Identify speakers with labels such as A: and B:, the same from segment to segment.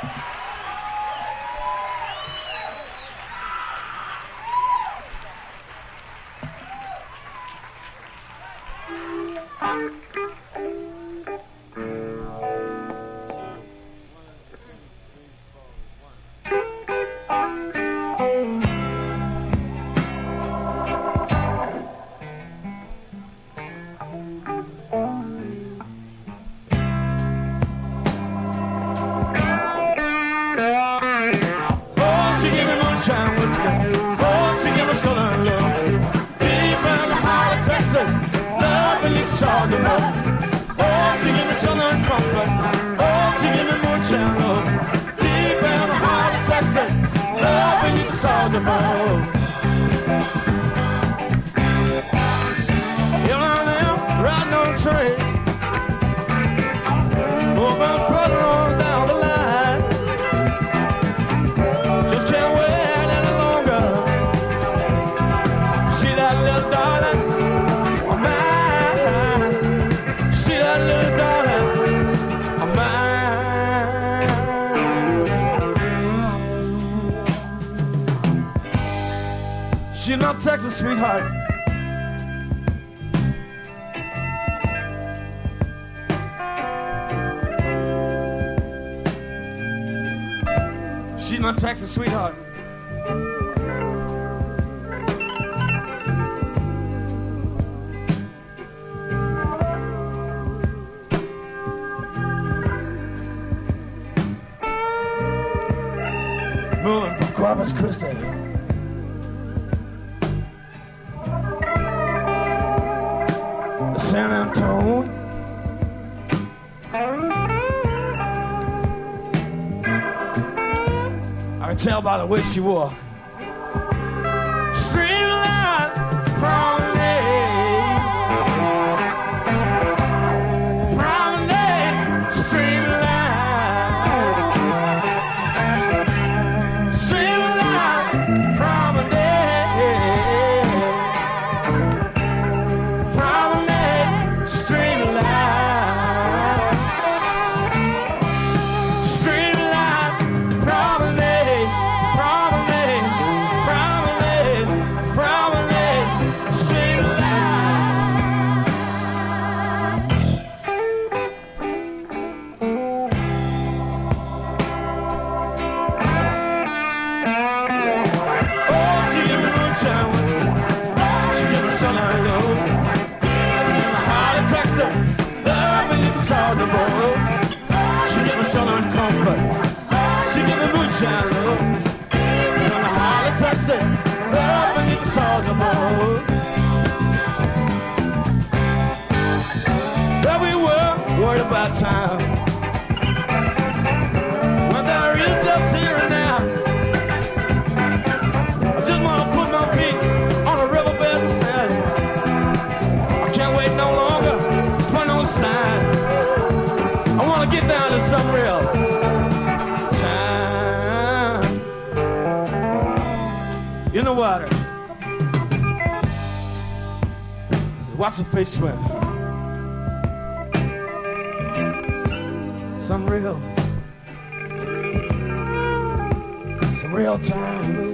A: Texas sweetheart. She's my Texas sweetheart. Moving from Corpus Christi. San Antonio. I can tell by the way she walk. Streetlight promenade, promenade, streetlight, streetlight promenade, promenade, streetlight, streetlight promenade, promenade, promenade, promenade, that we were worried about time, when there is just here and now. I just want to put my feet on a riverbed and stand. I can't wait no longer for no sign. I want to get down to some real time in the water. Watch the fish swim. Some real time.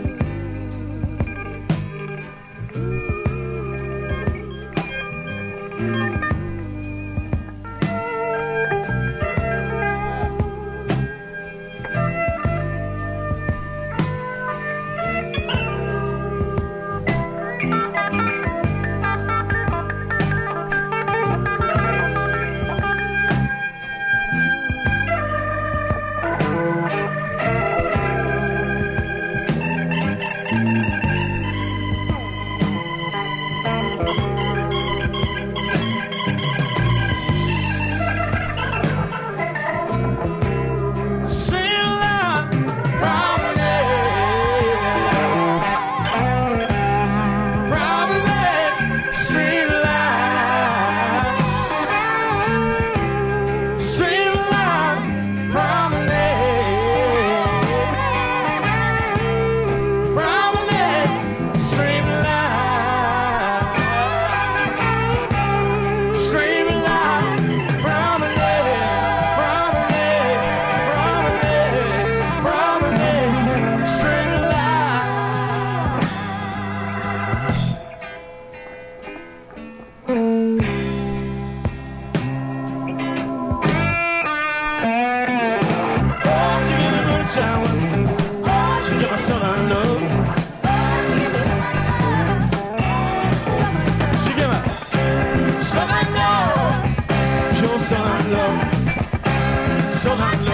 A: Southern